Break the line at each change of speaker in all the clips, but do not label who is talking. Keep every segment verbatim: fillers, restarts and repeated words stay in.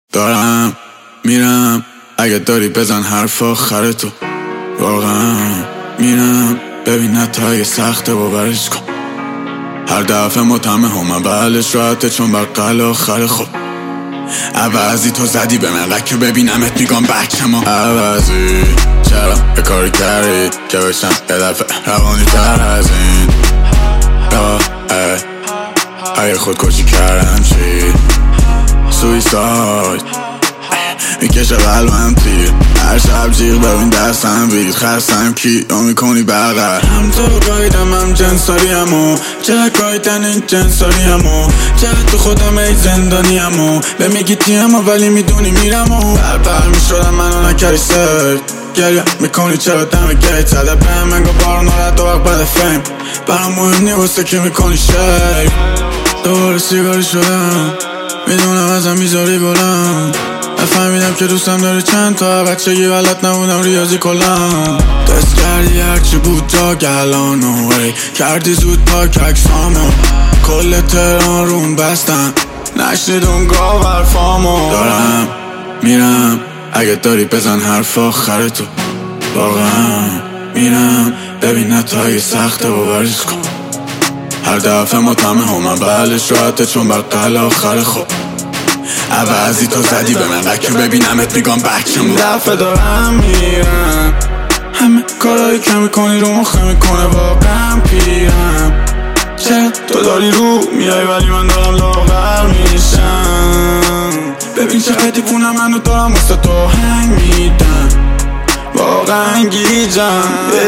دارم میرم، اگه داری بزن حرف آخر تو. واقعا میرم، ببین حتی اگه سخته باورش کن. هر دفعه متهم هم بلش راحته چون بقل آخر خب. عوضی تو زدی به من که ببینمت میگم بچه ما عوضی چرا یه کاری کردی که بشم یه دفعه روانی تر از این. یا ای اگه خودکشی کردم چی؟ سویساید میکشه قلبم تیر، هر شب جیغ ببین دستم بید خستم کی یا میکنی بغل. هم تو گایدم هم جنساری همو چه گایدن این جنساری همو چه تو خودم ای زندانی همو به میگی تیمو ولی میدونی میرم و بربر میشدم منو نکردی سر گریه میکنی چرا دم گیت زده به من گو بارو نارد و وقت بده فیم برام مهم نیوسته که میکنی شیف. دوباره سیگاری شدم میدونم ازم میذاری گلم، نفهمیدم که دوستم داری چند تا بچگی بلد نبودم ریاضی کلم. دست کردی هرچی بود جا گلان و وی کردی زود پاک اکسامو کل تهران روم بستن نشنید اون گاه برفامو. دارم میرم، اگه داری بزن حرف آخر تو. واقعا میرم، ببین حتی اگه سخته باورش کن. هر دفعه متهم هم بلش راحته چون بقل آخر خب. عوضی تو زدی به من که ببینمت میگم بچه مون. دفعه دارم میرم، همه کارایی که میکنی رو مخه میکنه واقعا پیرم. چرا تو داری رو میای ولی من دارم لاغر میشم. ببین چقدر دیوونه منو دارم واسه تو هنگ میدم واقعا گیجم.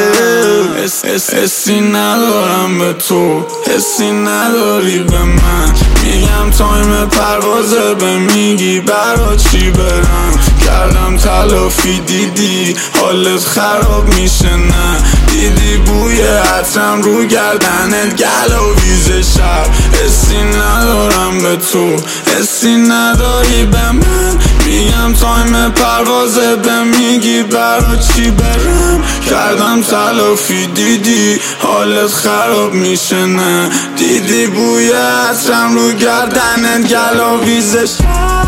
حسی ندارم به تو، حسی نداری به من. میگم تایم پروازه به میگی برا چی برم. کردم تلافی دیدی حالت خراب میشه نه. دیدی بوی عطرم رو گردنت گلاویز شب. حسی ندارم به تو، حسی نداری به من. میگم تایم پروازه به میگی برا چی برم. کردم تلافی دیدی حالت خراب میشه نه. دیدی بوی عطرم رو گردنت گلاویز شب.